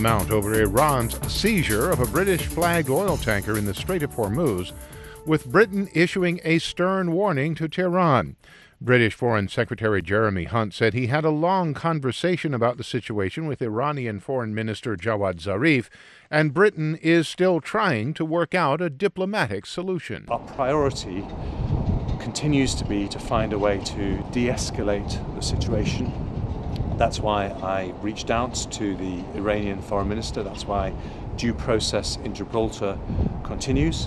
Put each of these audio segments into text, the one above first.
Amount over Iran's seizure of a British-flagged oil tanker in the Strait of Hormuz, with Britain issuing a stern warning to Tehran. British Foreign Secretary Jeremy Hunt said he had a long conversation about the situation with Iranian Foreign Minister Jawad Zarif, and Britain is still trying to work out a diplomatic solution. Our priority continues to be to find a way to de-escalate the situation. That's why I reached out to the Iranian Foreign Minister. That's why due process in Gibraltar continues.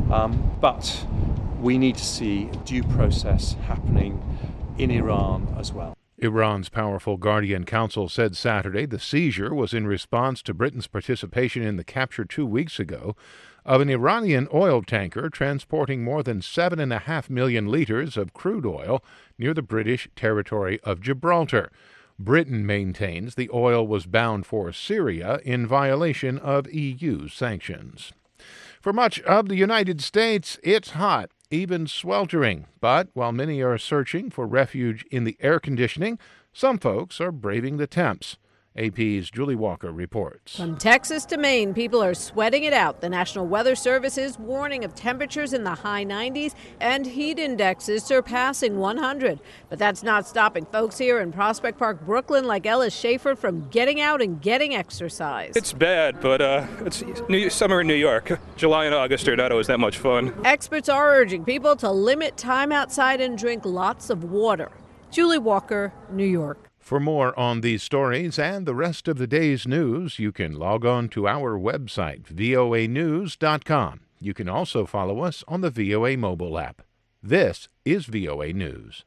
But we need to see due process happening in Iran as well. Iran's powerful Guardian Council said Saturday the seizure was in response to Britain's participation in the capture 2 weeks ago of an Iranian oil tanker transporting more than 7.5 million liters of crude oil near the British territory of Gibraltar. Britain maintains the oil was bound for Syria in violation of EU sanctions. For much of the United States, it's hot, even sweltering. But while many are searching for refuge in the air conditioning, some folks are braving the temps. AP's Julie Walker reports. From Texas to Maine, people are sweating it out. The National Weather Service is warning of temperatures in the high 90s and heat indexes surpassing 100. But that's not stopping folks here in Prospect Park, Brooklyn, like Ellis Schaefer, from getting out and getting exercise. It's bad, but it's summer in New York. July and August are not always that much fun. Experts are urging people to limit time outside and drink lots of water. Julie Walker, New York. For more on these stories and the rest of the day's news, you can log on to our website, voanews.com. You can also follow us on the VOA mobile app. This is VOA News.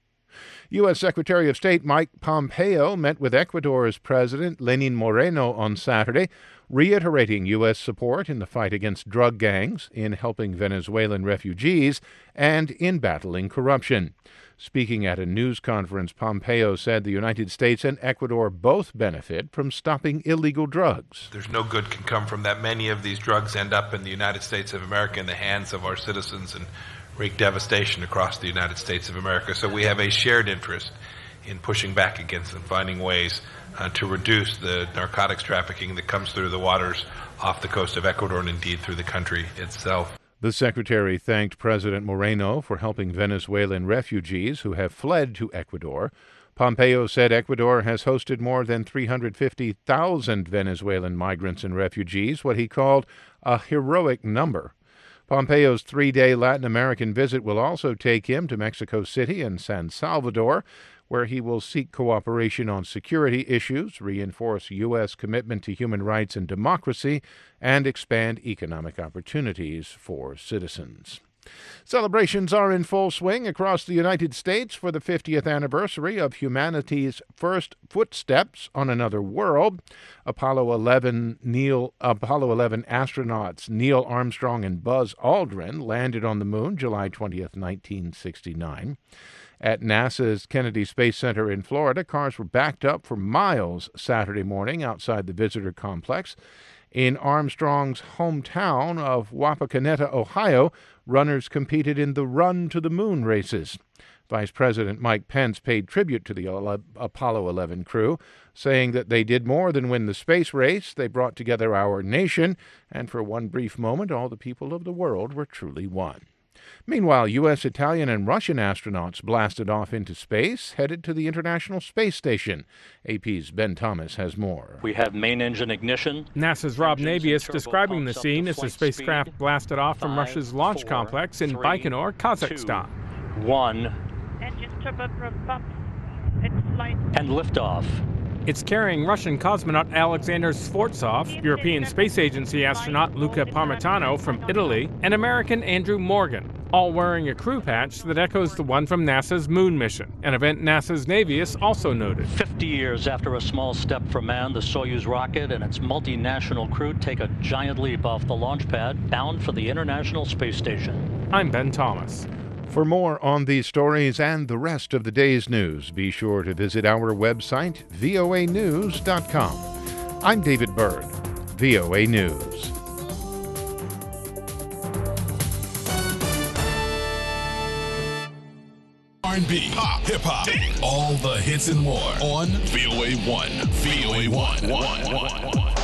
U.S. Secretary of State Mike Pompeo met with Ecuador's President Lenin Moreno on Saturday, reiterating U.S. support in the fight against drug gangs, in helping Venezuelan refugees, and in battling corruption. Speaking at a news conference, Pompeo said the United States and Ecuador both benefit from stopping illegal drugs. There's no good can come from that. Many of these drugs end up in the United States of America in the hands of our citizens and wreak devastation across the United States of America. So we have a shared interest in pushing back against and finding ways to reduce the narcotics trafficking that comes through the waters off the coast of Ecuador and indeed through the country itself. The secretary thanked President Moreno for helping Venezuelan refugees who have fled to Ecuador. Pompeo said Ecuador has hosted more than 350,000 Venezuelan migrants and refugees, what he called a heroic number. Pompeo's 3-day Latin American visit will also take him to Mexico City and San Salvador, where he will seek cooperation on security issues, reinforce U.S. commitment to human rights and democracy, and expand economic opportunities for citizens. Celebrations are in full swing across the United States for the 50th anniversary of humanity's first footsteps on another world. Apollo 11 astronauts Neil Armstrong and Buzz Aldrin landed on the moon July 20th, 1969. At NASA's Kennedy Space Center in Florida, cars were backed up for miles Saturday morning outside the visitor complex. In Armstrong's hometown of Wapakoneta, Ohio, runners competed in the Run to the Moon races. Vice President Mike Pence paid tribute to the Apollo 11 crew, saying that they did more than win the space race. They brought together our nation, and for one brief moment, all the people of the world were truly one. Meanwhile, U.S., Italian, and Russian astronauts blasted off into space, headed to the International Space Station. AP's Ben Thomas has more. We have main engine ignition. NASA's Rob Navius describing the scene as the spacecraft blasted off from Russia's launch complex in Baikonur, Kazakhstan. 1. Engine turbo it's flight. And liftoff. It's carrying Russian cosmonaut Alexander Skvortsov, European Space Agency astronaut Luca Parmitano from Italy, and American Andrew Morgan, all wearing a crew patch that echoes the one from NASA's moon mission, an event NASA's Navius also noted. 50 years after a small step for man, the Soyuz rocket and its multinational crew take a giant leap off the launch pad, bound for the International Space Station. I'm Ben Thomas. For more on these stories and the rest of the day's news, be sure to visit our website, voanews.com. I'm David Byrd, VOA News. R&B, pop, hip-hop, all the hits and more on VOA 1. VOA 1.